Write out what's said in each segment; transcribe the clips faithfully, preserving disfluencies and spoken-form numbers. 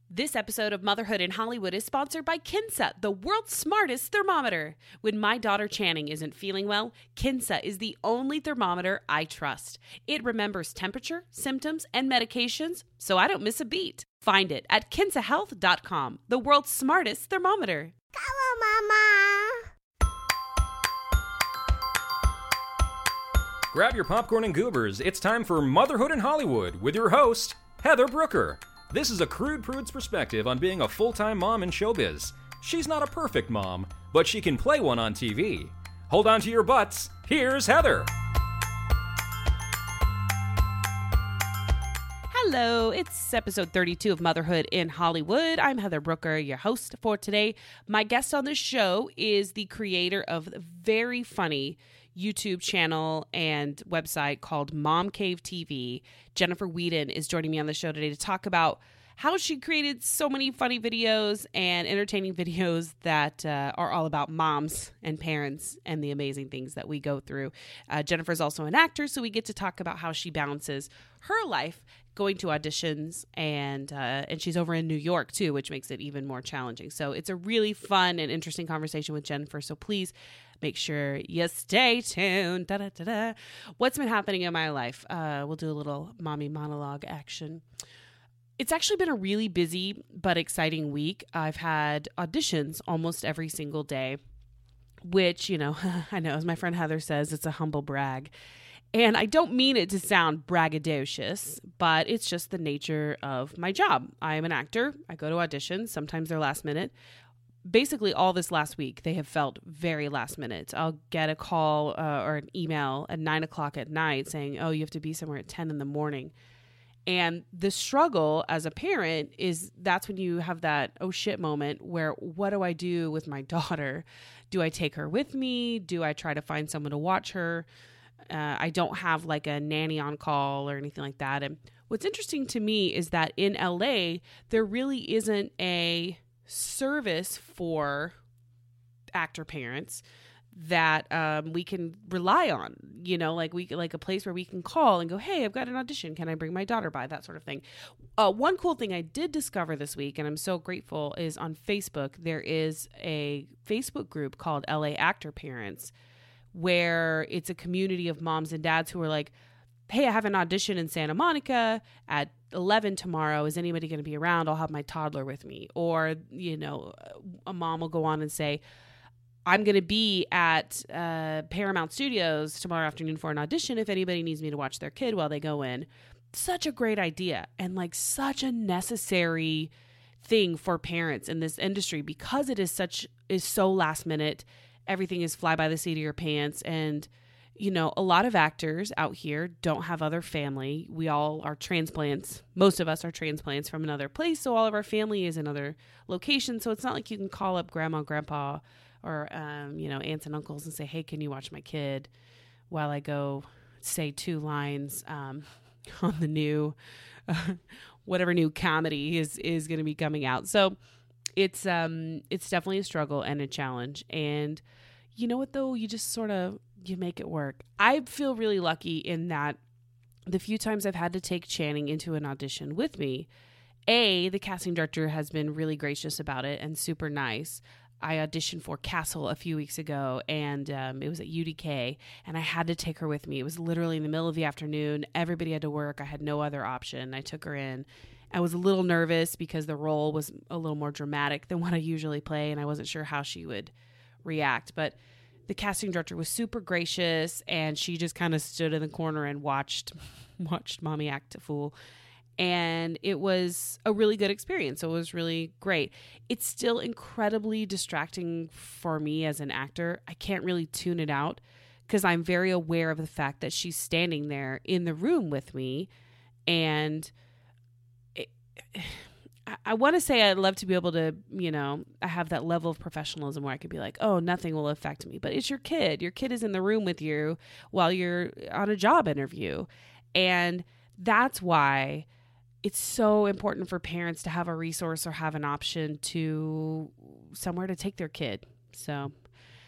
This episode of Motherhood in Hollywood is sponsored by Kinsa, the world's smartest thermometer. When my daughter Channing isn't feeling well, Kinsa is the only thermometer I trust. It remembers temperature, symptoms, and medications, so I don't miss a beat. Find it at kinsa health dot com, the world's smartest thermometer. Come on, Mama. Grab your popcorn and goobers. It's time for Motherhood in Hollywood with your host, Heather Brooker. This is a crude prude's perspective on being a full-time mom in showbiz. She's not a perfect mom, but she can play one on T V. Hold on to your butts. Here's Heather. Hello, it's episode thirty-two of Motherhood in Hollywood. I'm Heather Brooker, your host for today. My guest on the show is the creator of the very funny YouTube channel and website called Mom Cave T V. Jennifer Whedon is joining me on the show today to talk about how she created so many funny videos and entertaining videos that uh, are all about moms and parents and the amazing things that we go through. Uh, Jennifer's also an actor, so we get to talk about how she balances her life going to auditions, and uh, and she's over in New York too, which makes it even more challenging. So it's a really fun and interesting conversation with Jennifer. So please make sure you stay tuned. Da, da, da, da. What's been happening in my life? Uh, we'll do a little mommy monologue action. It's actually been a really busy but exciting week. I've had auditions almost every single day, which, you know, I know, as my friend Heather says, it's a humble brag. And I don't mean it to sound braggadocious, but it's just the nature of my job. I am an actor. I go to auditions. Sometimes they're last minute. Basically, all this last week, they have felt very last minute. I'll get a call uh, or an email at nine o'clock at night saying, oh, you have to be somewhere at ten in the morning. And the struggle as a parent is that's when you have that, oh shit moment where what do I do with my daughter? Do I take her with me? Do I try to find someone to watch her? Uh, I don't have like a nanny on call or anything like that. And what's interesting to me is that in L A, there really isn't a service for actor parents that um, we can rely on, you know, like we like a place where we can call and go, hey, I've got an audition. Can I bring my daughter by? That sort of thing. Uh, one cool thing I did discover this week, and I'm so grateful, is on Facebook, there is a Facebook group called L A Actor Parents, where it's a community of moms and dads who are like, hey, I have an audition in Santa Monica at eleven tomorrow. Is anybody going to be around? I'll have my toddler with me. Or, you know, a mom will go on and say, I'm going to be at uh, Paramount Studios tomorrow afternoon for an audition if anybody needs me to watch their kid while they go in. Such a great idea, and like such a necessary thing for parents in this industry because it is such is so last minute. Everything is fly by the seat of your pants. And, you know, a lot of actors out here don't have other family. We all are transplants. Most of us are transplants from another place. So all of our family is in other locations. So it's not like you can call up grandma, grandpa, or, um, you know, aunts and uncles and say, hey, can you watch my kid while I go say two lines um, on the new, uh, whatever new comedy is, is going to be coming out. So it's um it's definitely a struggle and a challenge. And you know what, though? You just sort of, you make it work. I feel really lucky in that the few times I've had to take Channing into an audition with me, A, the casting director has been really gracious about it and super nice. I auditioned for Castle a few weeks ago, and um, it was at U D K, and I had to take her with me. It was literally in the middle of the afternoon. Everybody had to work. I had no other option. I took her in. I was a little nervous because the role was a little more dramatic than what I usually play, and I wasn't sure how she would react. But the casting director was super gracious, and she just kind of stood in the corner and watched watched mommy act a fool. And it was a really good experience. So it was really great. It's still incredibly distracting for me as an actor. I can't really tune it out because I'm very aware of the fact that she's standing there in the room with me. And it, I, I want to say I'd love to be able to, you know, I have that level of professionalism where I could be like, oh, nothing will affect me. But it's your kid. Your kid is in the room with you while you're on a job interview. And that's why it's so important for parents to have a resource or have an option to somewhere to take their kid. So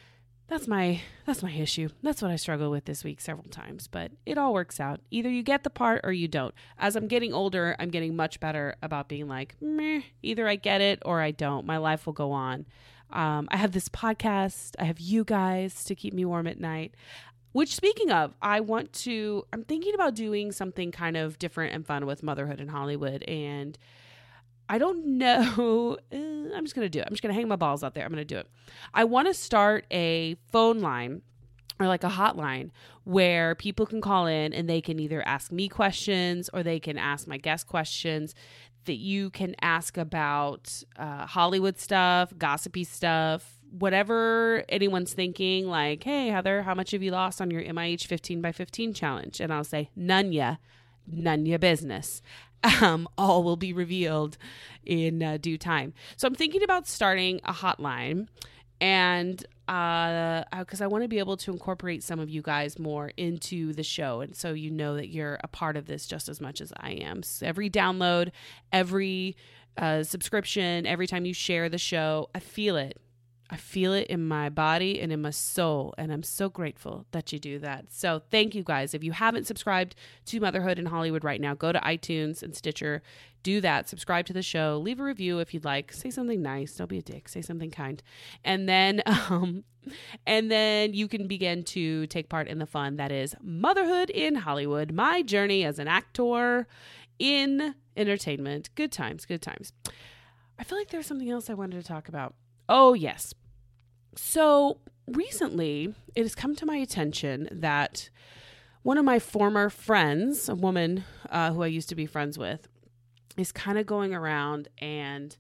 that's my that's my issue. That's what I struggle with this week several times, but it all works out. Either you get the part or you don't. As I'm getting older, I'm getting much better about being like, meh, either I get it or I don't. My life will go on. Um, I have this podcast. I have you guys to keep me warm at night. Which, speaking of, I want to, I'm thinking about doing something kind of different and fun with Motherhood in Hollywood. And I don't know. Uh, I'm just going to do it. I'm just going to hang my balls out there. I'm going to do it. I want to start a phone line or like a hotline where people can call in and they can either ask me questions or they can ask my guest questions that you can ask about uh, Hollywood stuff, gossipy stuff, whatever anyone's thinking, like, hey, Heather, how much have you lost on your M I H fifteen by fifteen challenge? And I'll say, none ya, none ya business. Um, all will be revealed in uh, due time. So I'm thinking about starting a hotline, and uh, because I want to be able to incorporate some of you guys more into the show, and so you know that you're a part of this just as much as I am. So every download, every uh, subscription, every time you share the show, I feel it. I feel it in my body and in my soul, and I'm so grateful that you do that. So thank you guys. If you haven't subscribed to Motherhood in Hollywood right now, go to iTunes and Stitcher. Do that. Subscribe to the show. Leave a review if you'd like. Say something nice. Don't be a dick. Say something kind. And then, um, and then you can begin to take part in the fun that is Motherhood in Hollywood, my journey as an actor in entertainment. Good times. Good times. I feel like there's something else I wanted to talk about. Oh, yes. So recently, it has come to my attention that one of my former friends, a woman uh, who I used to be friends with, is kind of going around and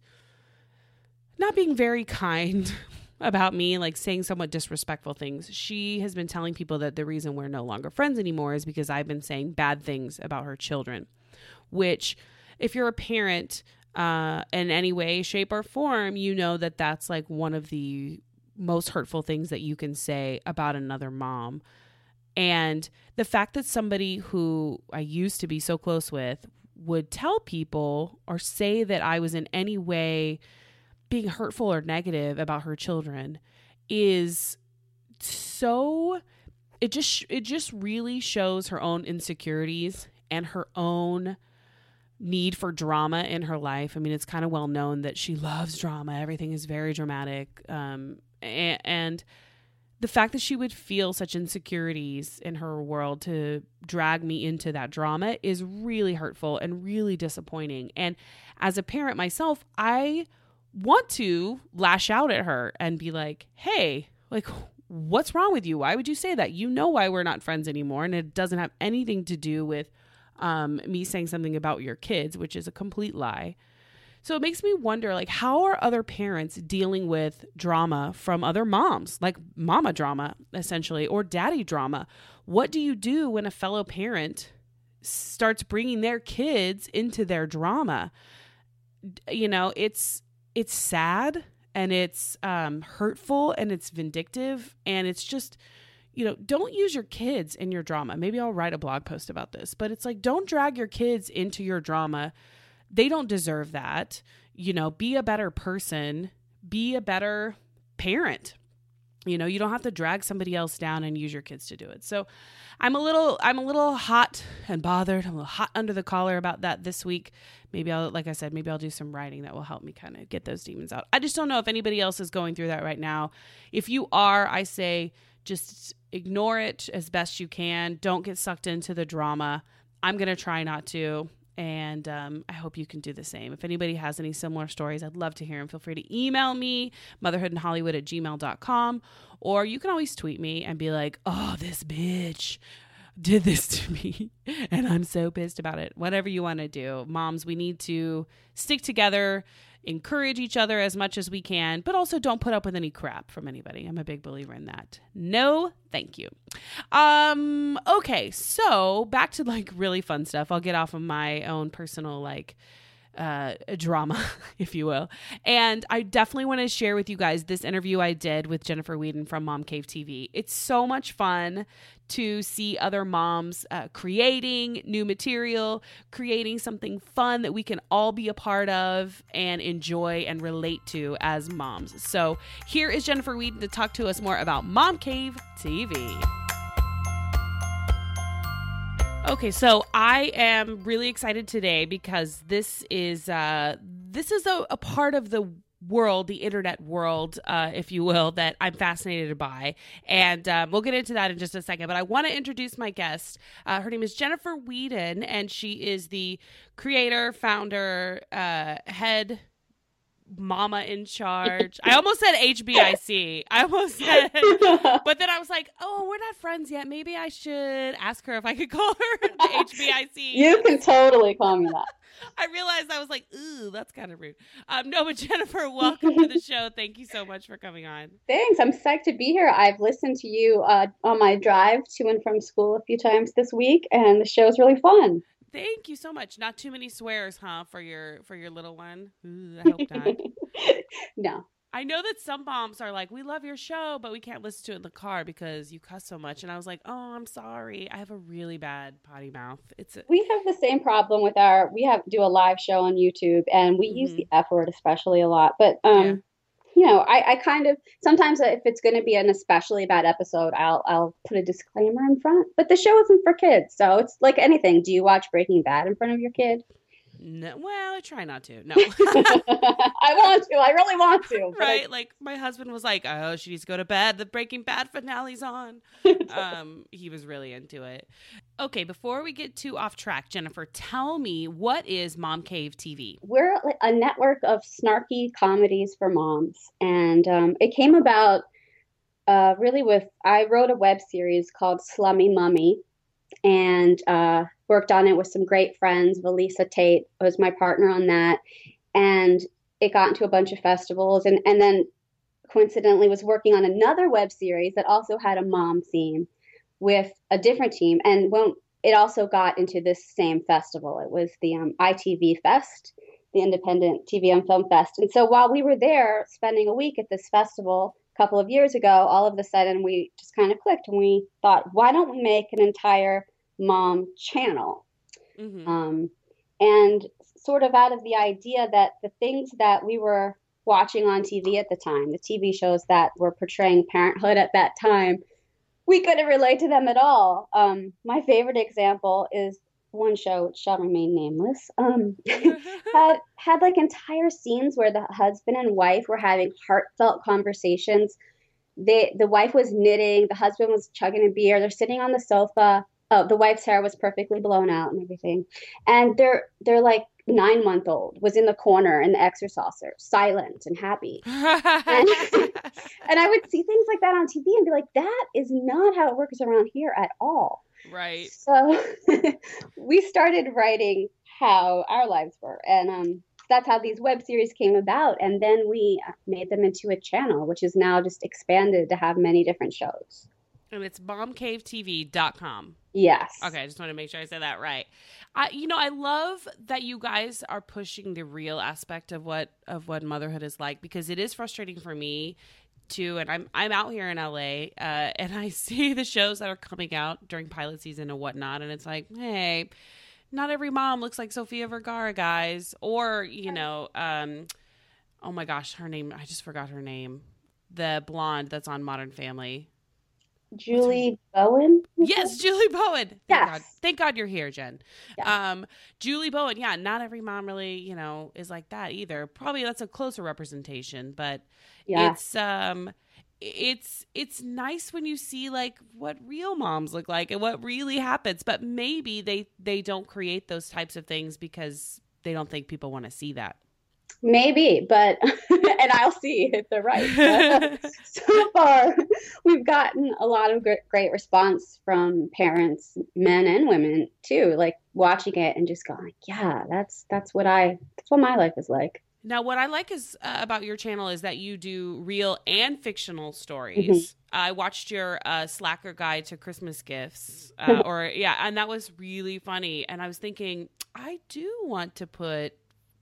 not being very kind about me, like saying somewhat disrespectful things. She has been telling people that the reason we're no longer friends anymore is because I've been saying bad things about her children, which if you're a parent uh, in any way, shape, or form, you know that that's like one of the most hurtful things that you can say about another mom. And the fact that somebody who I used to be so close with would tell people or say that I was in any way being hurtful or negative about her children is so, it just, it just really shows her own insecurities and her own need for drama in her life. I mean, it's kind of well known that she loves drama. Everything is very dramatic. Um, and, and the fact that she would feel such insecurities in her world to drag me into that drama is really hurtful and really disappointing. And as a parent myself, I want to lash out at her and be like, hey, like, what's wrong with you? Why would you say that? You know why we're not friends anymore. And it doesn't have anything to do with um, me saying something about your kids, which is a complete lie. So it makes me wonder, like, how are other parents dealing with drama from other moms, like mama drama, essentially, or daddy drama? What do you do when a fellow parent starts bringing their kids into their drama? You know, it's it's sad and it's um, hurtful and it's vindictive, and it's just, you know, don't use your kids in your drama. Maybe I'll write a blog post about this, but it's like, don't drag your kids into your drama. They don't deserve that. You know, be a better person, be a better parent. You know, you don't have to drag somebody else down and use your kids to do it. So I'm a little, I'm a little hot and bothered. I'm a little hot under the collar about that this week. Maybe I'll, like I said, maybe I'll do some writing that will help me kind of get those demons out. I just don't know if anybody else is going through that right now. If you are, I say, just ignore it as best you can. Don't get sucked into the drama. I'm going to try not to. And um, I hope you can do the same. If anybody has any similar stories, I'd love to hear them. Feel free to email me, motherhoodinhollywood at gmail dot com. Or you can always tweet me and be like, oh, this bitch did this to me. And I'm so pissed about it. Whatever you want to do. Moms, we need to stick together, encourage each other as much as we can, but also don't put up with any crap from anybody. I'm a big believer in that. No, thank you. Um, okay, so back to like really fun stuff. I'll get off of my own personal like uh, drama, if you will. And I definitely want to share with you guys this interview I did with Jennifer Whedon from Mom Cave T V. It's so much fun to see other moms uh, creating new material, creating something fun that we can all be a part of and enjoy and relate to as moms. So here is Jennifer Whedon to talk to us more about Mom Cave T V. Okay, so I am really excited today because this is uh, this is a, a part of the world, the internet world, uh, if you will, that I'm fascinated by. And um, we'll get into that in just a second. But I want to introduce my guest. Uh, her name is Jennifer Whedon, and she is the creator, founder, uh, head mama in charge. I almost said H B I C. I almost said, but then I was like, oh, we're not friends yet. Maybe I should ask her if I could call her the H B I C. You can totally call me that. I realized I was like, ooh, that's kind of rude. Um, no, but Jennifer, welcome to the show. Thank you so much for coming on. Thanks. I'm psyched to be here. I've listened to you uh, on my drive to and from school a few times this week, and the show's really fun. Thank you so much. Not too many swears, huh, for your for your little one? Ooh, I hope not. No. I know that some moms are like, we love your show, but we can't listen to it in the car because you cuss so much. And I was like, oh, I'm sorry. I have a really bad potty mouth. It's a- We have the same problem with our, we have do a live show on YouTube, and we mm-hmm. use the F word especially a lot. But, um, yeah. you know, I, I kind of, sometimes if it's going to be an especially bad episode, I'll I'll put a disclaimer in front. But the show isn't for kids. So it's like anything. Do you watch Breaking Bad in front of your kid? No, well, I try not to. No. I want to. I really want to. Right? I... Like, my husband was like, oh, she needs to go to bed. The Breaking Bad finale's on. um, he was really into it. Okay, before we get too off track, Jennifer, tell me, what is Mom Cave T V? We're a network of snarky comedies for moms. And um, it came about uh, really with, I wrote a web series called Slummy Mummy. And uh, worked on it with some great friends. Valisa Tate was my partner on that. And it got into a bunch of festivals. And, and then coincidentally was working on another web series that also had a mom theme with a different team. And when it also got into this same festival, it was the um, I T V Fest, the Independent T V and Film Fest. And so while we were there spending a week at this festival a couple of years ago, all of a sudden we just kind of clicked and we thought, why don't we make an entire mom channel? Mm-hmm. Um, and sort of out of the idea that the things that we were watching on T V at the time, the T V shows that were portraying parenthood at that time, we couldn't relate to them at all. Um, my favorite example is one show, which shall remain nameless, um, had had like entire scenes where the husband and wife were having heartfelt conversations. They, the wife was knitting, the husband was chugging a beer, they're sitting on the sofa. Oh, the wife's hair was perfectly blown out and everything. And they're they're like nine month old was in the corner in the exerciser, silent and happy. and, and I would see things like that on T V and be like, that is not how it works around here at all. Right. So we started writing how our lives were. And um, that's how these web series came about. And then we made them into a channel, which is now just expanded to have many different shows. And it's mom cave T V dot com. Yes. Okay, I just want to make sure I said that right. I, you know, I love that you guys are pushing the real aspect of what of what motherhood is like, because it is frustrating for me too. And I'm I'm out here in L A, uh, and I see the shows that are coming out during pilot season and whatnot, and it's like, hey, not every mom looks like Sofia Vergara, guys, or you know, um, oh my gosh, her name, I just forgot her name, the blonde that's on Modern Family. Julie Bowen? Yes, Julie Bowen. Thank yes. God. Thank God you're here, Jen. Yeah. Um, Julie Bowen. Yeah, not every mom really, you know, is like that either. Probably that's a closer representation, but yeah. it's um, it's it's nice when you see like what real moms look like and what really happens. But maybe they they don't create those types of things because they don't think people want to see that. Maybe, but, and I'll see if they're right. But so far, we've gotten a lot of great, great response from parents, men and women too, like watching it and just going, yeah, that's, that's what I, that's what my life is like. Now, what I like is uh, about your channel is that you do real and fictional stories. Mm-hmm. I watched your uh, Slacker Guide to Christmas Gifts, uh, or yeah, and that was really funny. And I was thinking, I do want to put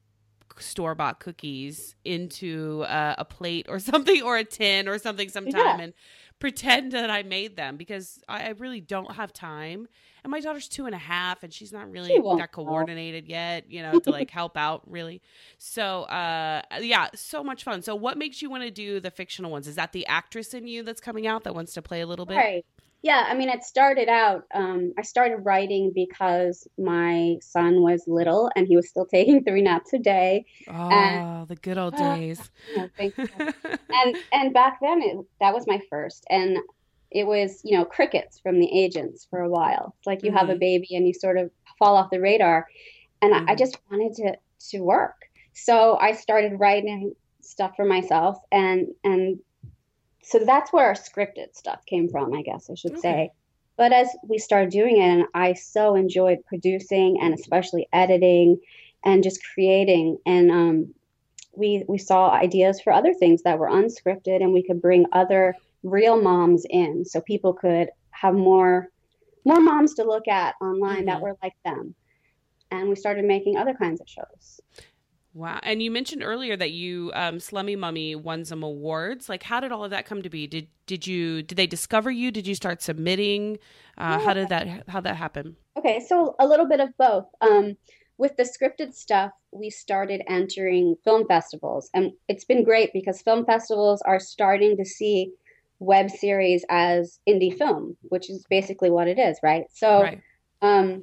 store-bought cookies into uh, a plate or something, or a tin or something sometime, Yeah. and pretend that I made them, because I, I really don't have time. And my daughter's two and a half, and she's not really She won't that coordinated yet, you know, to like help out really. So, uh, yeah, so much fun. So what makes you want to do the fictional ones? Is that the actress in you that's coming out that wants to play a little bit? Right. Yeah, I mean, it started out, um, I started writing because my son was little and he was still taking three naps a day. Oh, And the good old days. oh, thank you. And and back then it, that was my first, and it was, you know, crickets from the agents for a while. It's like you have a Mhm. baby and you sort of fall off the radar, and I, I Mhm. just wanted to to work. So I started writing stuff for myself, and and so that's where our scripted stuff came from, I guess I should Okay. say. But as we started doing it, and I so enjoyed producing and especially editing and just creating, and um, we we saw ideas for other things that were unscripted, and we could bring other real moms in, so people could have more more moms to look at online that Mhm. were like them. And we started making other kinds of shows. Wow. And you mentioned earlier that you, um, Slummy Mummy won some awards. Like, how did all of that come to be? Did did you did they discover you? Did you start submitting? Uh, how did that how that happen? Okay, so a little bit of both. Um, with the scripted stuff, we started entering film festivals, and it's been great because film festivals are starting to see web series as indie film, which is basically what it is, right? So, Right. um,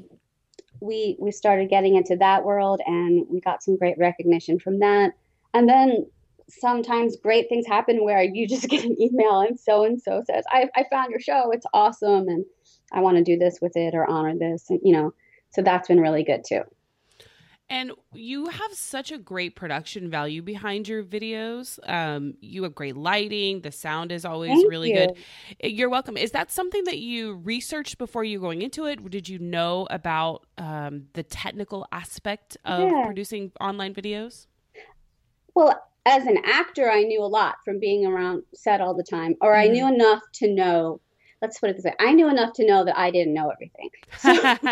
we we started getting into that world, and we got some great recognition from that. And then sometimes great things happen where you just get an email and so and so says, I, I found your show, it's awesome, and I want to do this with it or honor this, and you know, so that's been really good too. And you have such a great production value behind your videos. Um, you have great lighting. The sound is always Thank really you. good. You're welcome. Is that something that you researched before you going into it? Did you know about um, the technical aspect of Yeah. producing online videos? Well, as an actor, I knew a lot from being around set all the time, or I Mhm. knew enough to know, let's put it this way, I knew enough to know that I didn't know everything. So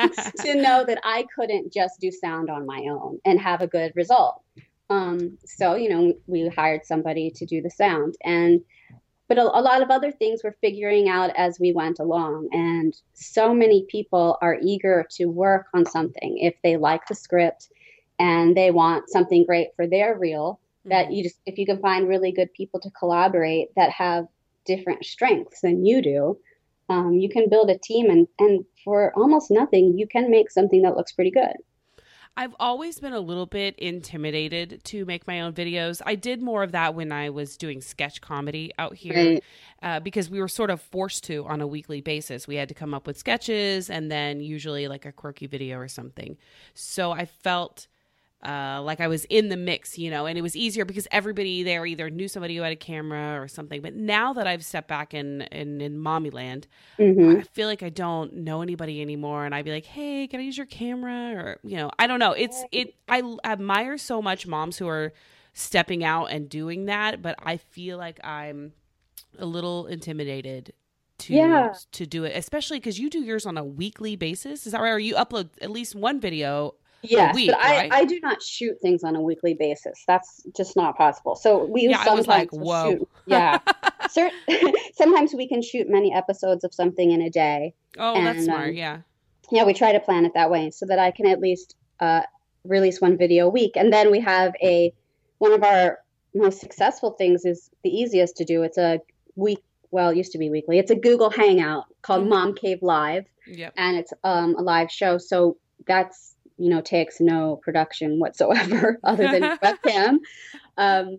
to know that I couldn't just do sound on my own and have a good result. Um, so, you know, we hired somebody to do the sound, and but a, a lot of other things we're figuring out as we went along. And so many people are eager to work on something if they like the script and they want something great for their reel. That you just, if you can find really good people to collaborate that have different strengths than you do, um, you can build a team, and, and for almost nothing, you can make something that looks pretty good. I've always been a little bit intimidated to make my own videos. I did more of that when I was doing sketch comedy out here, Right. uh, because we were sort of forced to on a weekly basis. We had to come up with sketches and then usually like a quirky video or something. So I felt uh, like I was in the mix, you know, and it was easier because everybody there either knew somebody who had a camera or something. But now that I've stepped back in, in, in mommy land, Mm-hmm. I feel like I don't know anybody anymore. And I'd be like, hey, can I use your camera? Or, you know, I don't know. It's, it, I admire so much moms who are stepping out and doing that, but I feel like I'm a little intimidated to, Yeah. to do it, especially because you do yours on a weekly basis. Is that right? Or you upload at least one video Yes, week, but I, right? I do not shoot things on a weekly basis. That's just not possible. So we Yeah, I was sometimes like, will whoa. shoot. Yeah. Cer- sometimes we can shoot many episodes of something in a day. Oh, that's And, smart. um, Yeah. Yeah, we try to plan it that way so that I can at least uh, release one video a week. And then we have a one of our most successful things is the easiest to do. It's a week. Well, it used to be weekly. It's a Google Hangout called Mhm. Mom Cave Live, Yep. and it's um, a live show. So that's, you know, takes no production whatsoever other than webcam. Um,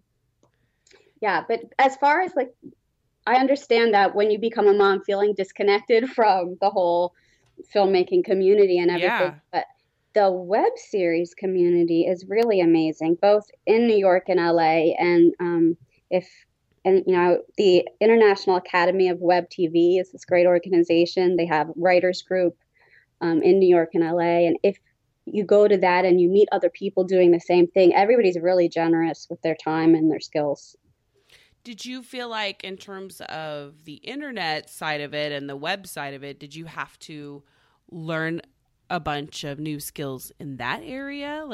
yeah, but as far as like, I understand that when you become a mom, feeling disconnected from the whole filmmaking community and everything, Yeah. but the web series community is really amazing, both in New York and L A. And um, if and you know, the International Academy of Web T V is this great organization. They have writers group um, in New York and L A. And if you go to that and you meet other people doing the same thing, everybody's really generous with their time and their skills. Did you feel like in terms of the internet side of it and the web side of it, did you have to learn a bunch of new skills in that area? Like,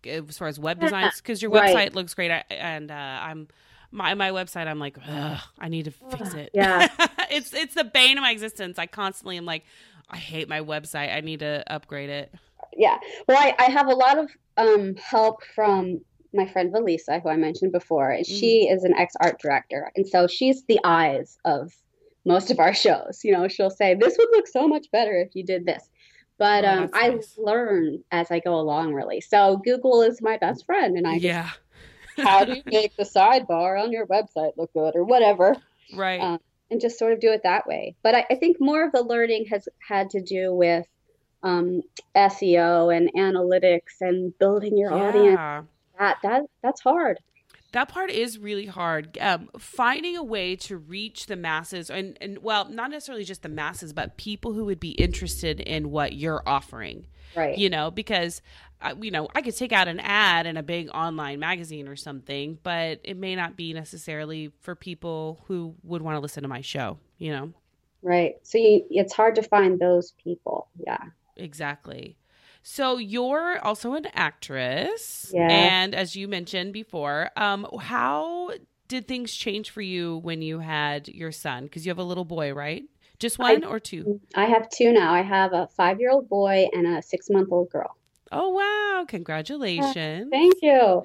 like as far as web Yeah, designs? Because your right. website looks great, I, and uh, I'm my my website. I'm like, ugh, I need to fix it. Yeah. it's it's the bane of my existence. I constantly am like, I hate my website. I need to upgrade it. Yeah. Well, I, I have a lot of um, help from my friend Valisa, who I mentioned before. Mm. She is an ex-art director, and so she's the eyes of most of our shows. You know, she'll say, this would look so much better if you did this. But Oh, um, that's I nice. learn as I go along, really. So Google is my best friend, and I just, Yeah. how do you make the sidebar on your website look good or whatever? Right. Um, and just sort of do it that way. But I, I think more of the learning has had to do with um, S E O and analytics and building your audience. yeah. That that that's hard. That part is really hard. Um, finding a way to reach the masses, and, and well, not necessarily just the masses, but people who would be interested in what you're offering. Right. You know, because, uh, you know, I could take out an ad in a big online magazine or something, but it may not be necessarily for people who would want to listen to my show, you know? Right. So you, it's hard to find those people. Yeah. Exactly. So you're also an actress. Yeah. And as you mentioned before, um, how did things change for you when you had your son? Because you have a little boy, right? Just one I, or two? I have two now. I have a five-year-old boy and a six-month-old girl. Oh, wow. Congratulations. Thank you.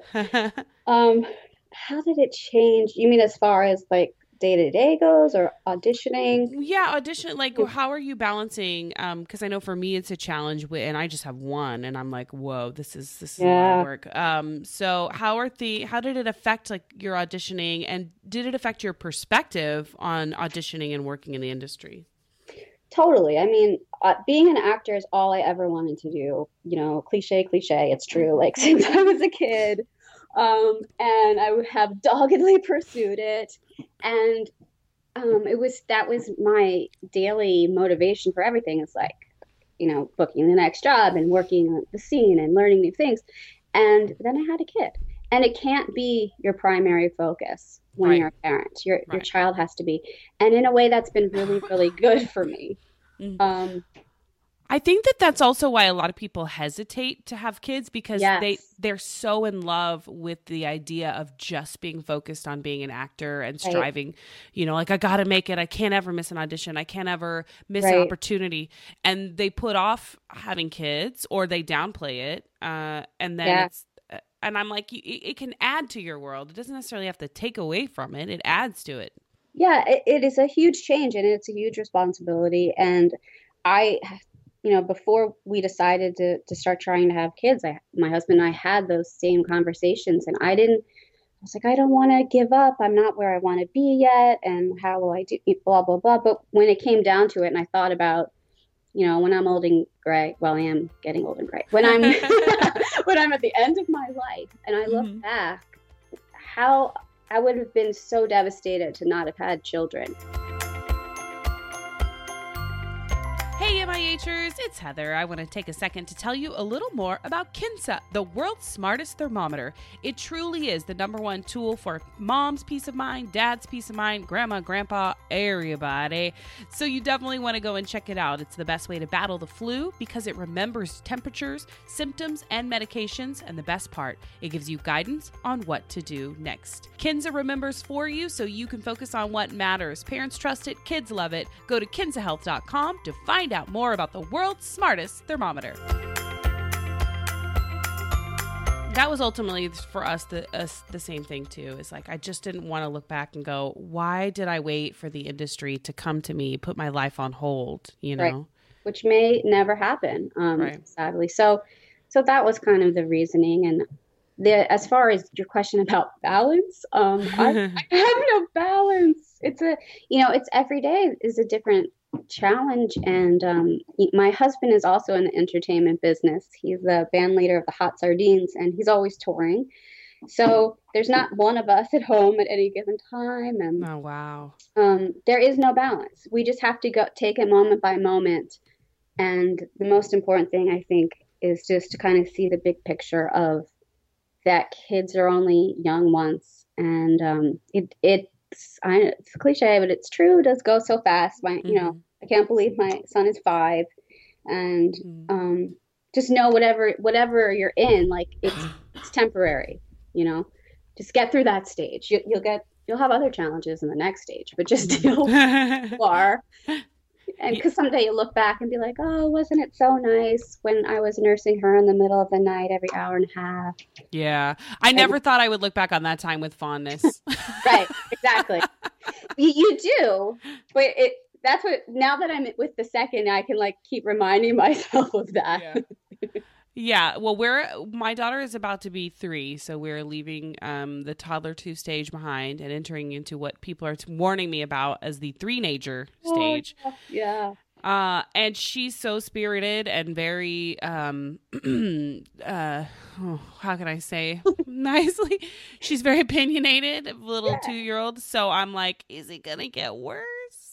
Um, how did it change? You mean as far as like day-to-day goes or auditioning? Yeah, audition. Like, how are you balancing? Um, because I know for me it's a challenge, with, and I just have one, and I'm like, whoa, this is this is a lot Yeah. of work. Um, so how are the how did it affect like your auditioning, and did it affect your perspective on auditioning and working in the industry? Totally. I mean, uh, being an actor is all I ever wanted to do. You know, cliche, cliche. It's true. Like since I was a kid, um, and I would have doggedly pursued it, and um, it was that was my daily motivation for everything. It's like, you know, booking the next job and working on the scene and learning new things. And then I had a kid, and it can't be your primary focus when Right. you're a parent. Your your Right. child has to be, and in a way, that's been really, really good for me. Mhm. Um, I think that that's also why a lot of people hesitate to have kids, because Yes. they they're so in love with the idea of just being focused on being an actor and Right. striving, you know, like I got to make it. I can't ever miss an audition. I can't ever miss an Right. opportunity. And they put off having kids, or they downplay it. Uh, and then Yeah. it's, uh, and I'm like, it, it can add to your world. It doesn't necessarily have to take away from it. It adds to it. yeah, it, it is a huge change, and it's a huge responsibility. And I, you know, before we decided to to start trying to have kids, I, my husband and I had those same conversations, and I didn't. I was like, I don't want to give up. I'm not where I want to be yet, and how will I do? Blah blah blah. But when it came down to it, and I thought about, you know, when I'm old and gray. Well, I am getting old and gray. When I'm when I'm at the end of my life, and I look Mhm. back, how I would have been so devastated to not have had children. Hey MIHers, it's Heather. I want to take a second to tell you a little more about Kinsa, the world's smartest thermometer. It truly is the number one tool for mom's peace of mind, dad's peace of mind, grandma, grandpa, everybody. So you definitely want to go and check it out. It's the best way to battle the flu because it remembers temperatures, symptoms, and medications. And the best part, it gives you guidance on what to do next. Kinsa remembers for you so you can focus on what matters. Parents trust it, kids love it. Go to kinsa health dot com to find out more about the world's smartest thermometer. That was ultimately for us the us, the same thing too. It's like I just didn't want to look back and go, why did I wait for the industry to come to me, put my life on hold, you know? Right. Which may never happen, um, Right. sadly. So, so that was kind of the reasoning. And the as far as your question about balance, um, I, I have no balance. It's a, you know, it's every day is a different challenge. And um, my husband is also in the entertainment business. He's the band leader of the Hot Sardines, and he's always touring. So there's not one of us at home at any given time, and Oh, wow. um, there is no balance. We just have to go take it moment by moment. And the most important thing, I think, is just to kind of see the big picture of that kids are only young once, and um, it it's I, it's cliche, but it's true. It does go so fast. My, you know, I can't believe my son is five, and Mhm. um, just know whatever whatever you're in, like it's it's temporary, you know. Just get through that stage. You, you'll get you'll have other challenges in the next stage, but just deal where you are. And because someday you'll look back and be like, oh, wasn't it so nice when I was nursing her in the middle of the night every hour and a half? Yeah. I and, never thought I would look back on that time with fondness. Right. Exactly. you, you do. But it that's what, now that I'm with the second, I can like keep reminding myself of that. Yeah. Yeah, well, we're my daughter is about to be three, so we're leaving um, the toddler two stage behind and entering into what people are warning me about as the three-nager stage. Oh, yeah. Uh, and she's so spirited and very, um, uh, oh, how can I say nicely? She's very opinionated, little yeah. two-year-old. So I'm like, is it gonna get worse?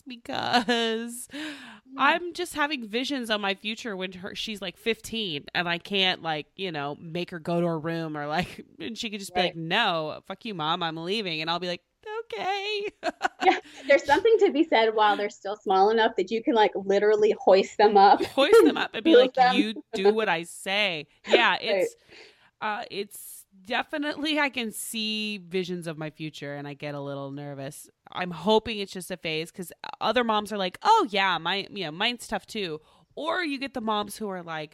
Because I'm just having visions on my future when her she's like fifteen and I can't like, you know, make her go to her room or like, and she could just be right. like, no, fuck you, mom, I'm leaving. And I'll be like, okay. Yeah, there's something to be said while they're still small enough that you can like literally hoist them up. Hoist them up and be like, them. You do what I say. Yeah, it's, right. uh, it's, definitely I can see visions of my future and I get a little nervous. I'm hoping it's just a phase because other moms are like, oh yeah, my you know, mine's tough too. Or you get the moms who are like,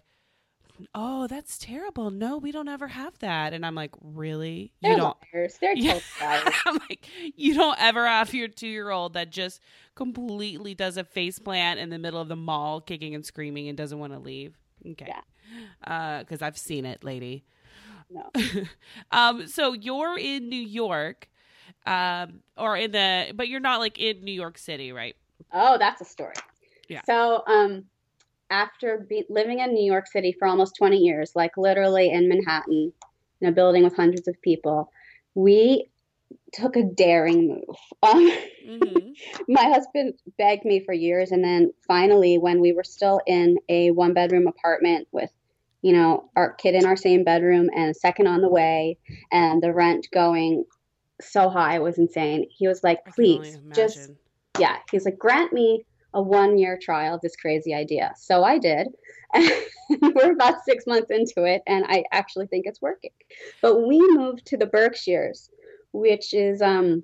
oh, that's terrible. No, we don't ever have that. And I'm like, really? They're you don't liars. They're yeah. I'm like, you don't ever have your two-year-old that just completely does a face plant in the middle of the mall kicking and screaming and doesn't want to leave. Okay. Yeah. Uh, because I've seen it, lady. No. um, so you're in New York, um, or in the, but you're not like in New York City, right? Oh, that's a story. Yeah. So, um, after be- living in New York City for almost twenty years, like literally in Manhattan, in a building with hundreds of people, we took a daring move. Um, mm-hmm. My husband begged me for years, and then finally, when we were still in a one-bedroom apartment with you know, our kid in our same bedroom and a second on the way and the rent going so high, it was insane. He was like, please just, yeah, he's like, grant me a one year trial of this crazy idea. So I did. And we're about six months into it and I actually think it's working. But we moved to the Berkshires, which is um,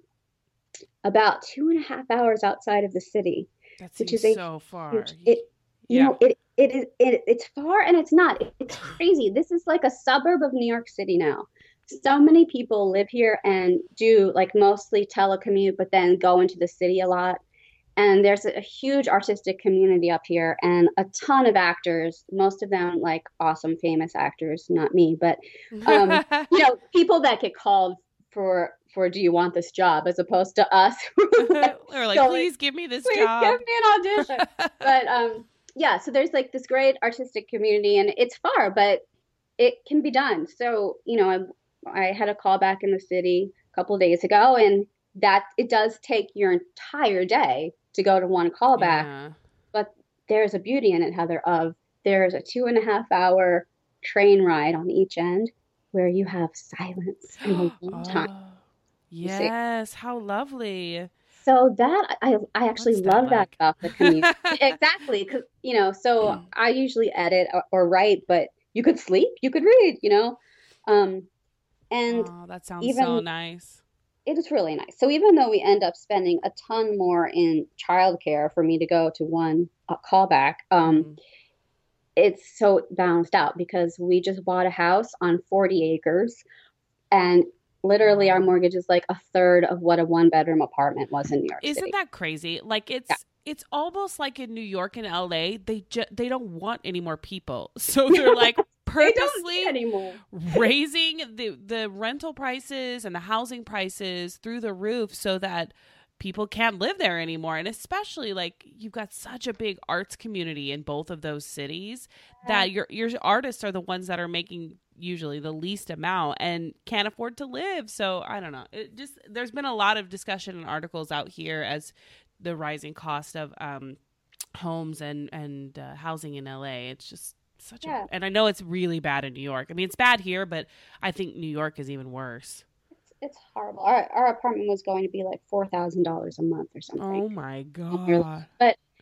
about two and a half hours outside of the city. That seems which is a so far. Huge, it, you yeah. know, it, It is. It, it's far and it's not. It's crazy. This is like a suburb of New York City now. So many people live here and do like mostly telecommute, but then go into the city a lot. And there's a huge artistic community up here and a ton of actors, most of them like awesome, famous actors, not me, but, um, you know, people that get called for, for, do you want this job? As opposed to us. like, or like, please give me this please job. Give me an audition. But, um, yeah, so there's like this great artistic community and it's far, but it can be done. So, you know, I, I had a call back in the city a couple of days ago and that it does take your entire day to go to one callback. Yeah. But there's a beauty in it, Heather, of there's a two and a half hour train ride on each end where you have silence and a long time. Oh, yes, how lovely. So that I I actually that love like? that about the community. Exactly, because you know, so mm. I usually edit or, or write, but you could sleep, you could read, you know, um, and oh, that sounds even, so nice. It is really nice. So even though we end up spending a ton more in childcare for me to go to one uh, callback, um, mm. it's so balanced out because we just bought a house on forty acres, and literally our mortgage is like a third of what a one bedroom apartment was in New York Isn't City. that crazy? Like it's, yeah. it's almost like in New York and L A, they ju- they don't want any more people. So they're like purposely anymore. raising the, the rental prices and the housing prices through the roof so that people can't live there anymore. And especially like you've got such a big arts community in both of those cities that your your artists are the ones that are making usually the least amount and can't afford to live. So I don't know. It just there's been a lot of discussion and articles out here as the rising cost of um, homes and and uh, housing in L A. It's just such yeah. a and I know it's really bad in New York. I mean, it's bad here, but I think New York is even worse. It's, it's horrible. Our our apartment was going to be like four thousand dollars a month or something. Oh my god! But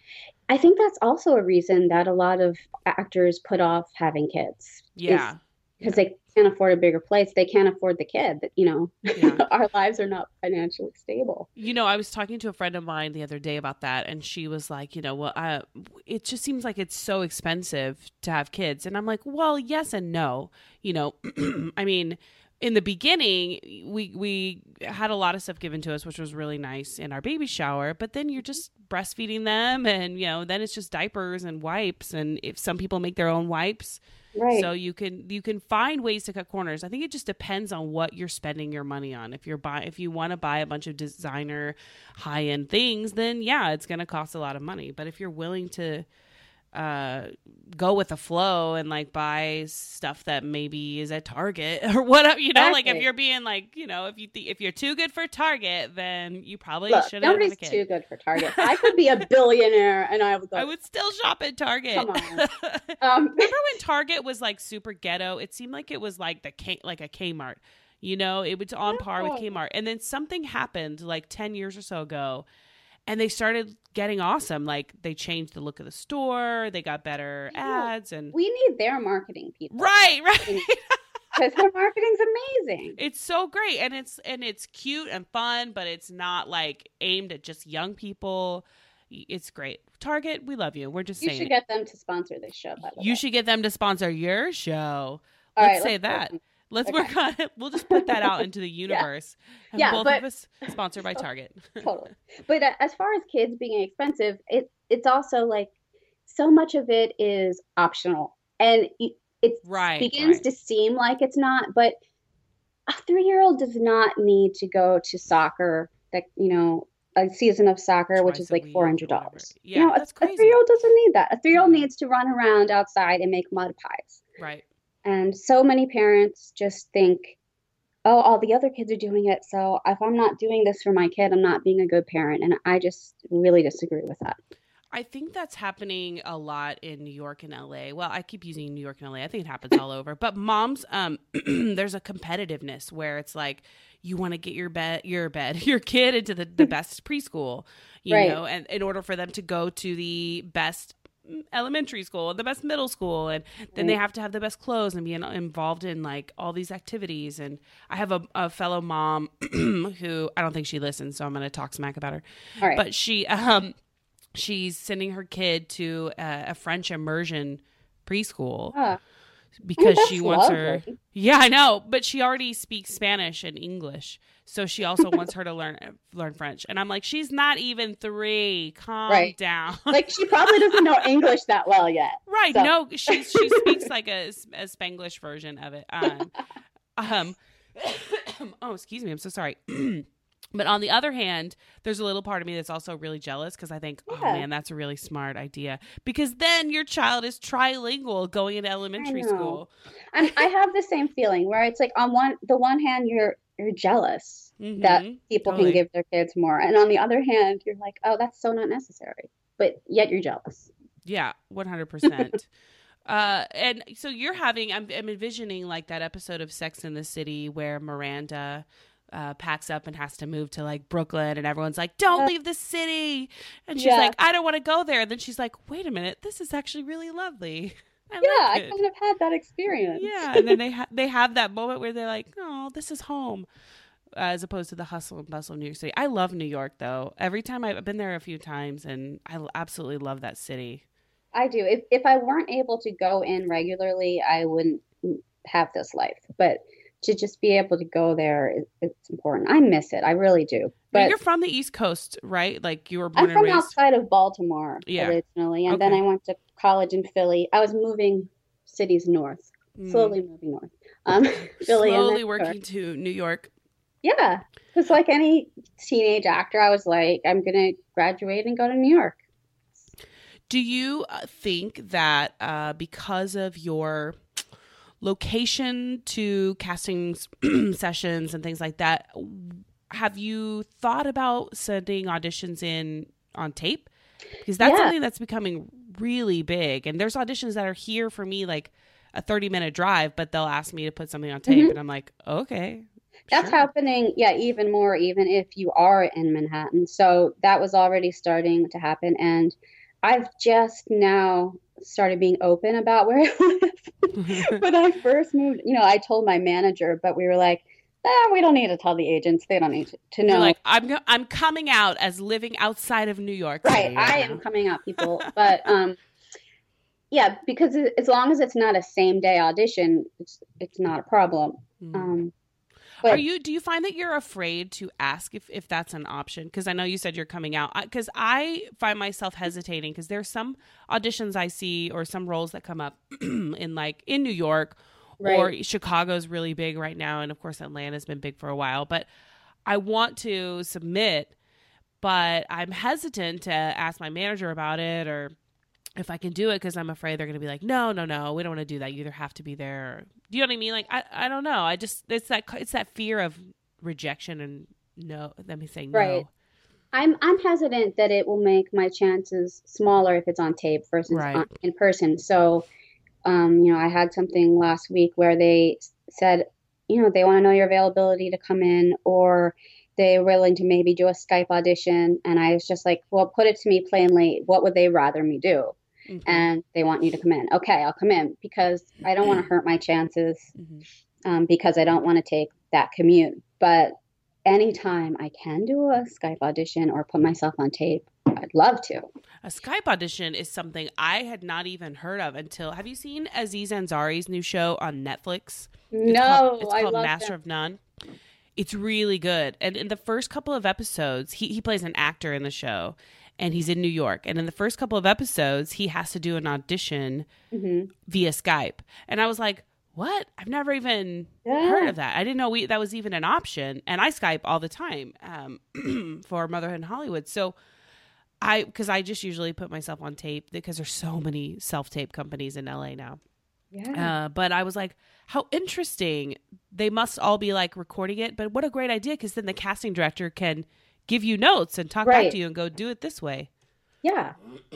I think that's also a reason that a lot of actors put off having kids. Yeah. Because yeah. they can't afford a bigger place. They can't afford the kid. You know, yeah. Our lives are not financially stable. You know, I was talking to a friend of mine the other day about that, and she was like, you know, well, uh, it just seems like it's so expensive to have kids. And I'm like, well, yes and no. You know, I mean, in the beginning, we we had a lot of stuff given to us, which was really nice in our baby shower. But then you're just breastfeeding them, and you know, then it's just diapers and wipes. And if some people make their own wipes, right? So you can you can find ways to cut corners. I think it just depends on what you're spending your money on. If you're buy if you want to buy a bunch of designer high end things, then yeah, it's going to cost a lot of money. But if you're willing to uh go with the flow and like buy stuff that maybe is at Target or whatever, you know, exactly. Like if you're being like, you know, if you th- if you're too good for Target, then you probably shouldn't have a kid. Nobody's too good for Target. I could be a billionaire and I would go. I would still shop at Target. Come on. Um, remember when Target was like super ghetto? It seemed like it was like the K- like a Kmart. You know, it was on par with Kmart. And then something happened like ten years or so ago. And they started getting awesome. Like they changed the look of the store. They got better ads, and we need their marketing people. Right, right. Because their marketing's amazing. It's so great, and it's and it's cute and fun, but it's not like aimed at just young people. It's great. Target, we love you. We're just you saying. You should get them to sponsor this show. By the you way. should get them to sponsor your show. All let's right, say let's that. Listen. Let's okay. work on it. We'll just put that out into the universe. Yeah, Have yeah both but, of us sponsored by Target. Totally. But uh, as far as kids being expensive, it it's also like so much of it is optional, and it, it right, begins right. to seem like it's not. But a three-year-old does not need to go to soccer. That you know, a season of soccer, Twice which is like four hundred dollars. Yeah, you know, that's a, crazy. A three-year-old doesn't need that. A three-year-old mm-hmm. needs to run around outside and make mud pies. Right. And so many parents just think, oh, all the other kids are doing it, so if I'm not doing this for my kid, I'm not being a good parent. And I just really disagree with that. I think that's happening a lot in New York and L A. Well, I keep using New York and L A. I think it happens all over. But moms, um, there's a competitiveness where it's like you want to get your bed, your bed, your kid into the, the best preschool, you right. know, and in order for them to go to the best elementary school, the best middle school, and then right. they have to have the best clothes and be in, involved in like all these activities. And I have a, a fellow mom who I don't think she listens, so I'm going to talk smack about her. All right. But she, um, she's sending her kid to a, a French immersion preschool huh. because I mean, she wants lovely. her. Yeah, I know, but she already speaks Spanish and English. So she also wants her to learn learn French. And I'm like, she's not even three. Calm right. down. Like, she probably doesn't know English that well yet. Right. So. No, she she speaks like a, a Spanglish version of it. Um, um, oh, excuse me. I'm so sorry. But on the other hand, there's a little part of me that's also really jealous because I think, yeah. oh, man, that's a really smart idea. Because then your child is trilingual going into elementary school. And I have the same feeling where it's like on one the one hand, you're you're jealous mm-hmm. that people totally. Can give their kids more. And on the other hand, you're like, oh, that's so not necessary. But yet you're jealous. Yeah, one hundred percent. uh, and so you're having, I'm, I'm envisioning like that episode of Sex and the City where Miranda uh, packs up and has to move to like Brooklyn and everyone's like, don't uh, leave the city. And she's yeah. like, I don't want to go there. And then she's like, wait a minute, this is actually really lovely. I yeah, like I kind of had that experience. Yeah, and then they ha- they have that moment where they're like, "Oh, this is home," uh, as opposed to the hustle and bustle of New York City. I love New York, though. Every time I've been there a few times, and I absolutely love that city. I do. If if I weren't able to go in regularly, I wouldn't have this life. But to just be able to go there, it, it's important. I miss it. I really do. But now you're from the East Coast, right? Like you were born I'm and from raised outside of Baltimore yeah. originally, and okay. then I went to college in Philly. I was moving cities north, mm. slowly moving north. Um, Philly, slowly working to New York. Yeah, because like any teenage actor, I was like, I'm gonna graduate and go to New York. Do you think that uh, because of your location to casting sessions and things like that, have you thought about sending auditions in on tape? Because that's yeah. something that's becoming really big. And there's auditions that are here for me, like a thirty minute drive, but they'll ask me to put something on tape. Mm-hmm. And I'm like, okay. That's sure. happening. Yeah. Even more, even if you are in Manhattan. So that was already starting to happen. And I've just now started being open about where I live. When I first moved, you know, I told my manager, but we were like, eh, we don't need to tell the agents. They don't need to, to know. You're like, I'm go- I'm coming out as living outside of New York City. Right. I am coming out, people. But um, yeah, because it, as long as it's not a same day audition, it's it's not a problem. Mm. Um, but Are you? Do you find that you're afraid to ask if, if that's an option? Because I know you said you're coming out. Because I, I find myself hesitating because there's some auditions I see or some roles that come up in like in New York Right. or Chicago's really big right now, and of course Atlanta's been big for a while. But I want to submit, but I'm hesitant to ask my manager about it or if I can do it because I'm afraid they're going to be like, no, no, no, we don't want to do that. You either have to be there. Or, do you know what I mean? Like, I, I don't know. I just, it's that, it's that fear of rejection and no, let me say no. Right. I'm I'm hesitant that it will make my chances smaller if it's on tape versus Right. on, in person. So, um, you know, I had something last week where they said, you know, they want to know your availability to come in, or they're willing to maybe do a Skype audition. And I was just like, well, put it to me plainly. What would they rather me do? Mhm. And they want you to come in. Okay, I'll come in because I don't want to hurt my chances Mhm. um, because I don't want to take that commute. But anytime I can do a Skype audition or put myself on tape, I'd love to. A Skype audition is something I had not even heard of until, have you seen Aziz Ansari's new show on Netflix? It's No, called, it's I called love Master that. of None. It's really good. And in the first couple of episodes, he, he plays an actor in the show and he's in New York. And in the first couple of episodes, he has to do an audition hmm via Skype. And I was like, what? I've never even Yeah. heard of that. I didn't know we, that was even an option. And I Skype all the time um, for Motherhood in Hollywood. So I, because I just usually put myself on tape because there's so many self-tape companies in L A now. Yeah. Uh, but I was like, how interesting. They must all be like recording it. But what a great idea, because then the casting director can give you notes and talk Right. back to you and go, do it this way. Yeah.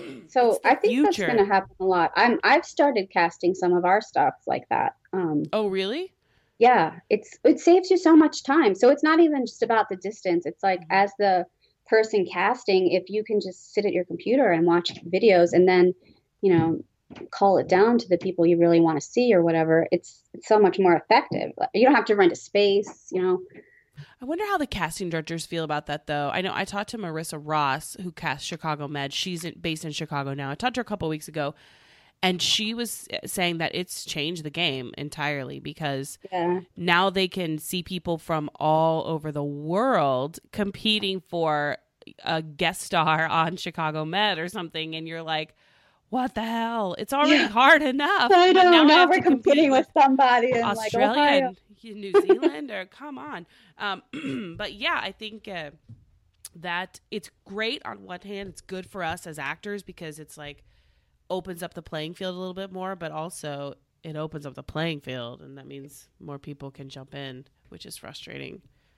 So the I think future. that's going to happen a lot. I'm I've started casting some of our stuff like that. Um, Oh, really? yeah, it's it saves you so much time. So it's not even just about the distance. It's like as the person casting, if you can just sit at your computer and watch videos and then, you know, call it down to the people you really want to see or whatever, it's, it's so much more effective. You don't have to rent a space, you know. I wonder how the casting directors feel about that, though. I know I talked to Marissa Ross, who cast Chicago Med. She's in, based in Chicago now. I talked to her a couple weeks ago, and she was saying that it's changed the game entirely because Yeah. now they can see people from all over the world competing for a guest star on Chicago Med or something, and you're like, what the hell? It's already Yeah. hard enough. I but know. now I Now have we're to compete competing with somebody in like Australia Ohio. and New Zealand, or come on. Um, but yeah, I think uh, that it's great on one hand. It's good for us as actors because it's like opens up the playing field a little bit more, but also it opens up the playing field, and that means more people can jump in, which is frustrating.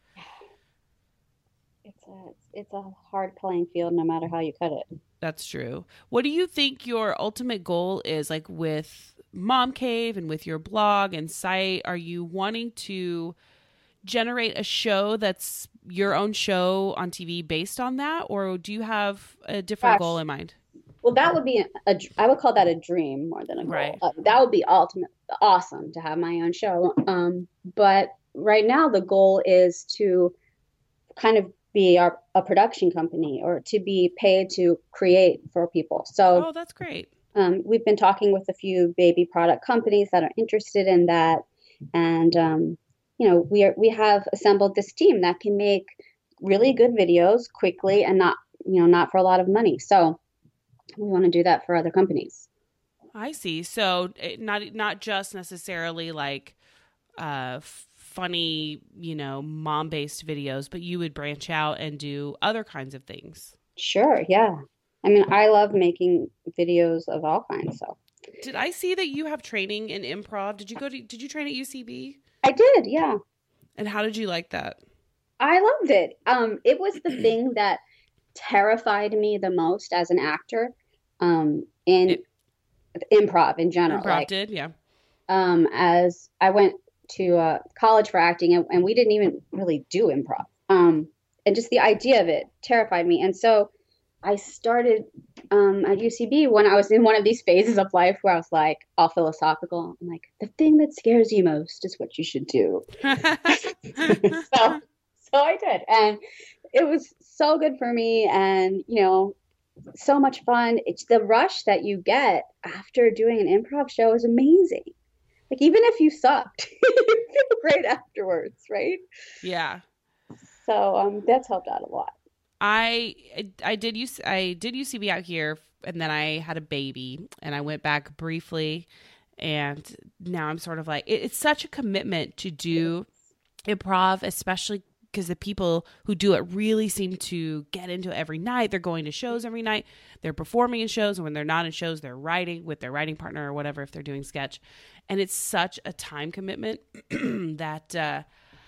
It's a it's a hard playing field no matter how you cut it. That's true. What do you think your ultimate goal is, like with Mom Cave and with your blog and site? Are you wanting to generate a show that's your own show on T V based on that, or do you have a different Gosh. goal in mind? Well, that would be a, a I would call that a dream more than a goal. Right. Uh, that would be ultimate awesome to have my own show. Um, but right now the goal is to kind of be our, a production company or to be paid to create for people. So Oh, that's great. um, we've been talking with a few baby product companies that are interested in that, and um, you know, we are we have assembled this team that can make really good videos quickly and not you know not for a lot of money. So we want to do that for other companies. I see. So it, not not just necessarily like uh, funny, you know, mom-based videos, but you would branch out and do other kinds of things. Sure, yeah. I mean, I love making videos of all kinds. So Did I see that you have training in improv? Did you go to, did you train at U C B? I did, yeah. And how did you like that? I loved it. Um, it was the thing that terrified me the most as an actor, um, in It- improv in general. Improv Like, did, yeah. um, as I went to uh, college for acting, and, and we didn't even really do improv. Um, and just the idea of it terrified me. And so I started um, at U C B when I was in one of these phases of life where I was like all philosophical. I'm like, the thing that scares you most is what you should do. so, so I did. And it was so good for me and, you know, so much fun. It's the rush that you get after doing an improv show is amazing. Like, even if you sucked, you feel great afterwards, right? Yeah. So um, that's helped out a lot. I I did use I did U C B out here, and then I had a baby, and I went back briefly, and now I'm sort of like it, it's such a commitment to do improv, especially because the people who do it really seem to get into it every night. They're going to shows every night. They're performing in shows, and when they're not in shows, they're writing with their writing partner or whatever if they're doing sketch, and it's such a time commitment that. Uh,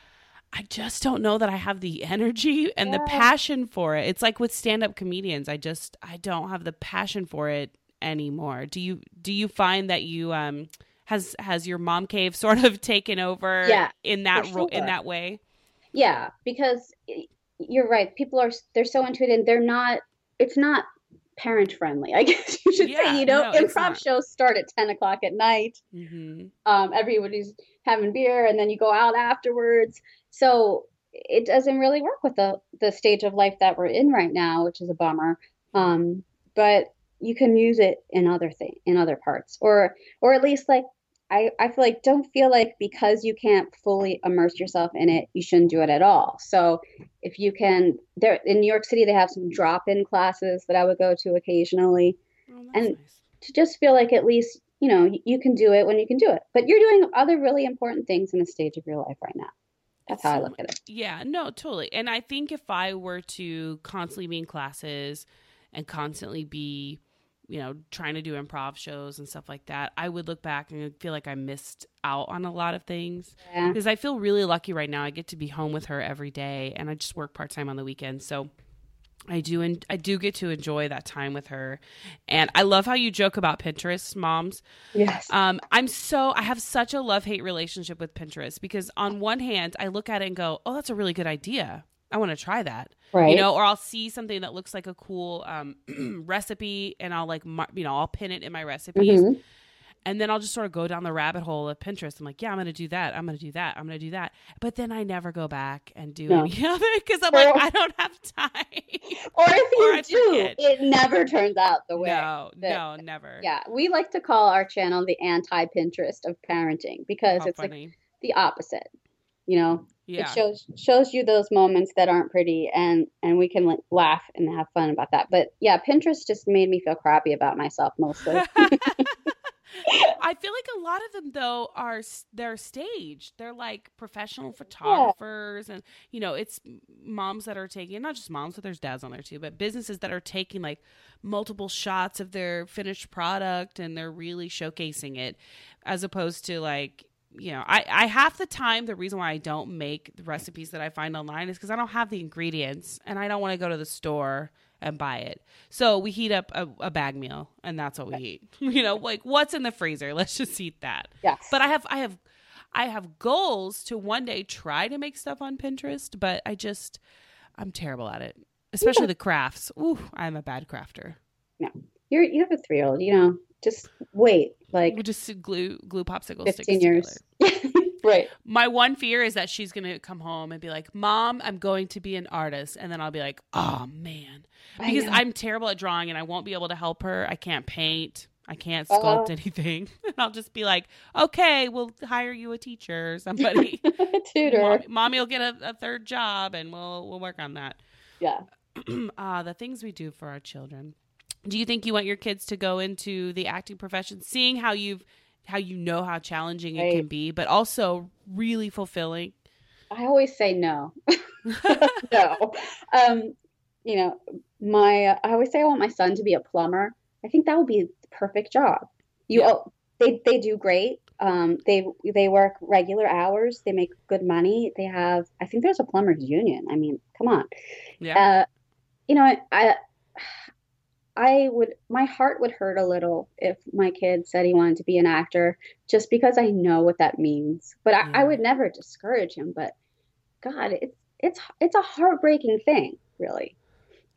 I just don't know that I have the energy and yeah. the passion for it. It's like with stand-up comedians. I just, I don't have the passion for it anymore. Do you, do you find that you, um, has, has your mom cave sort of taken over yeah, in that, sure. ro- in that way? Yeah, because you're right. People are, they're so into it and they're not, it's not parent friendly, I guess you should yeah, say, you know, no, improv shows start at ten o'clock at night. Mm-hmm. Um, everybody's having beer and then you go out afterwards. So it doesn't really work with the, the stage of life that we're in right now, which is a bummer. Um, but you can use it in other thing, in other parts, or, or at least like, I, I feel like don't feel like because you can't fully immerse yourself in it, you shouldn't do it at all. So if you can, there in New York City, they have some drop-in classes that I would go to occasionally. Oh, that's and nice. To just feel like at least, you know, you can do it when you can do it. But you're doing other really important things in the stage of your life right now. That's how I look at it. Yeah, no, totally. And I think if I were to constantly be in classes and constantly be, you know, trying to do improv shows and stuff like that, I would look back and feel like I missed out on a lot of things. Yeah. Because I feel really lucky right now. I get to be home with her every day, and I just work part-time on the weekends. So I do and I do get to enjoy that time with her. And I love how you joke about Pinterest, moms. Yes. Um, I'm so I have such a love-hate relationship with Pinterest because on one hand, I look at it and go, "Oh, that's a really good idea. I want to try that." Right. You know, or I'll see something that looks like a cool um, recipe and I'll like, mar- you know, I'll pin it in my recipes. Mm-hmm. And then I'll just sort of go down the rabbit hole of Pinterest. I'm like, yeah, I'm going to do that. I'm going to do that. I'm going to do that. But then I never go back and do No. any of it because I'm Or- like, I don't have time. Or if you Or I do, forget. it never turns out the way. No, that- no, never. Yeah, we like to call our channel the anti-Pinterest of parenting because How it's like funny. the opposite. You know, Yeah. it shows shows you those moments that aren't pretty, and and we can like laugh and have fun about that. But yeah, Pinterest just made me feel crappy about myself mostly. I feel like a lot of them though are they're staged. They're like professional photographers, and you know, it's moms that are taking, not just moms, but there's dads on there too, but businesses that are taking like multiple shots of their finished product and they're really showcasing it, as opposed to like, you know, I, I half the time the reason why I don't make the recipes that I find online is because I don't have the ingredients and I don't want to go to the store and buy it. So we heat up a, a bag meal and that's what we eat. You know, like what's in the freezer? Let's just eat that. Yes. But I have I have I have goals to one day try to make stuff on Pinterest, but I just I'm terrible at it. Especially yeah. the crafts. Ooh, I'm a bad crafter. No. You're you have a three year old, you know. Just wait. Like we just glue glue popsicle fifteen sticks years. together. Right. My one fear is that she's going to come home and be like, Mom, I'm going to be an artist. And then I'll be like, oh, man. Because I'm terrible at drawing and I won't be able to help her. I can't paint. I can't sculpt uh, anything. And I'll just be like, okay, we'll hire you a teacher or somebody. Tutor. Mom, mommy will get a, a third job and we'll we'll work on that. Yeah. uh, the things we do for our children. Do you think you want your kids to go into the acting profession, seeing how you've how you know how challenging it right. can be, but also really fulfilling? I always say no. no. Um, you know, my uh, I always say I want my son to be a plumber. I think that would be the perfect job. You yeah. oh, they they do great. Um, they they work regular hours. They make good money. They have I think there's a plumbers union. I mean, come on. Yeah. Uh, you know, I, I I would, my heart would hurt a little if my kid said he wanted to be an actor, just because I know what that means. But I, yeah. I would never discourage him. But God, it's it's it's a heartbreaking thing, really.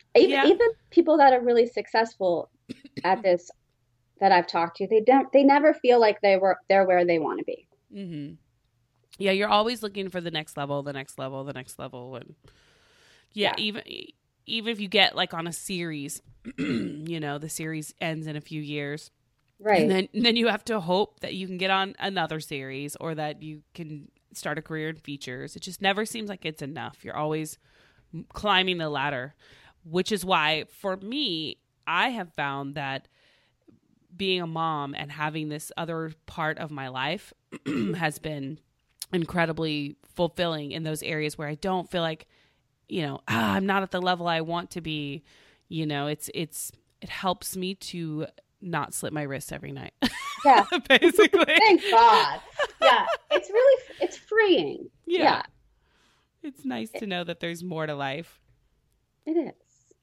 Even Yeah. even people that are really successful at this that I've talked to, they don't they never feel like they were they're where they want to be. Mm-hmm. Yeah, you're always looking for the next level, the next level, the next level, and yeah, Yeah. even even if you get like on a series, you know, the series ends in a few years, Right. and then then you have to hope that you can get on another series or that you can start a career in features. It just never seems like it's enough. You're always climbing the ladder, which is why for me, I have found that being a mom and having this other part of my life has been incredibly fulfilling in those areas where I don't feel like, you know, ah, I'm not at the level I want to be. You know, it's it's it helps me to not slip my wrist every night. Yeah. Basically. Thank God. Yeah. It's really it's freeing. Yeah. Yeah. It's nice to know that there's more to life. It is.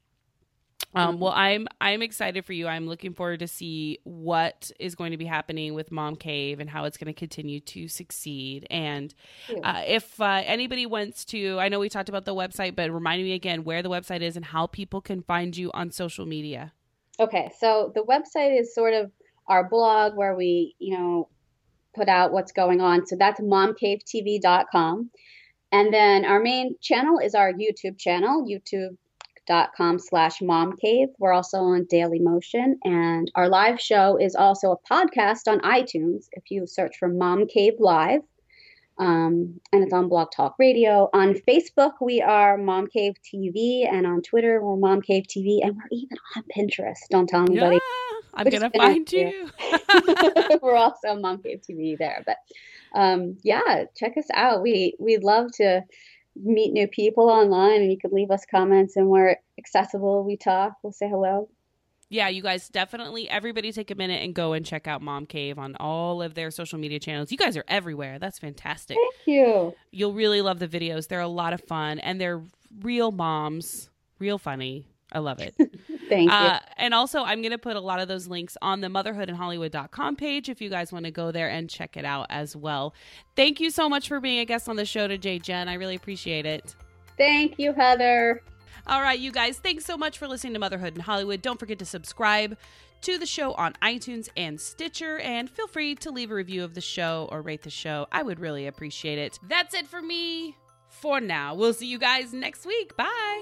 Um, well, I'm I'm excited for you. I'm looking forward to see what is going to be happening with Mom Cave and how it's going to continue to succeed. And uh, if uh, anybody wants to, I know we talked about the website, but remind me again where the website is and how people can find you on social media. Okay, so the website is sort of our blog where we, you know, put out what's going on. So that's mom cave t v dot com. And then our main channel is our YouTube channel, youtube.com slash momcave. We're also on Daily Motion. And our live show is also a podcast on iTunes if you search for Mom Cave Live. Um, and it's on Blog Talk Radio. On Facebook, we are Mom Cave T V. And on Twitter, we're Mom Cave T V. And we're even on Pinterest. Don't tell anybody. Yeah, I'm We're going to just gonna find you. We're also Mom Cave T V there. But um, yeah, check us out. We we love to meet new people online, and you can leave us comments, and we're accessible. We talk. We'll say hello. Yeah, you guys definitely, everybody take a minute and go and check out Mom Cave on all of their social media channels. You guys are everywhere. That's fantastic. Thank you. You'll really love the videos. They're a lot of fun, and they're real moms, real funny. I love it. Thank you. Uh, and also, I'm going to put a lot of those links on the motherhood in hollywood dot com page if you guys want to go there and check it out as well. Thank you so much for being a guest on the show today, Jen. I really appreciate it. Thank you, Heather. All right, you guys, thanks so much for listening to Motherhood in Hollywood. Don't forget to subscribe to the show on iTunes and Stitcher, and feel free to leave a review of the show or rate the show. I would really appreciate it. That's it for me for now. We'll see you guys next week. Bye.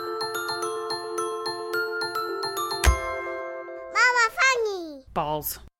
Mama funny. Balls.